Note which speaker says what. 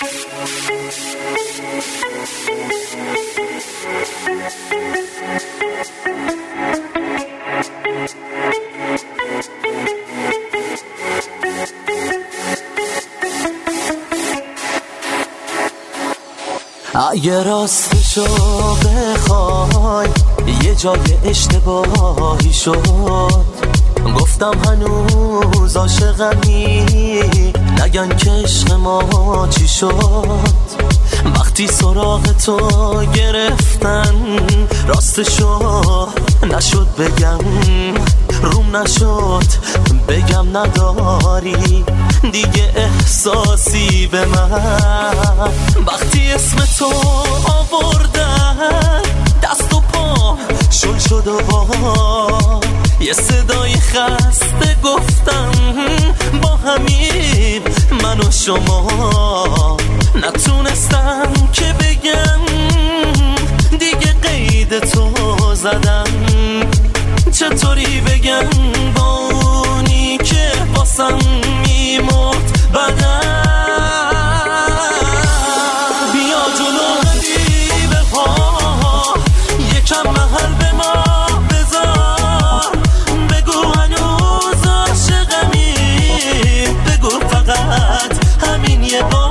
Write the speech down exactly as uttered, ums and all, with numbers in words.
Speaker 1: اگه راستشو بخوای یه جای اشتباهی شد، گفتم هنوز عاشقمی، نگن که عشق ما چی شد. وقتی سراغ تو گرفتن راستشو نشد بگم، روم نشد بگم نداری دیگه احساسی به من. وقتی اسم تو آوردن دست و پا شل شد و با یه صدای خسته گفتم با همین من و شما. نتونستم که بگم دیگه قید تو زدم، چطوری بگم با اونی که واسم میمرد بدن. بیا جلو غریبه ها یکم محل به ما بذار، بگو هنوز عاشقمی، بگو فقط همین یه بار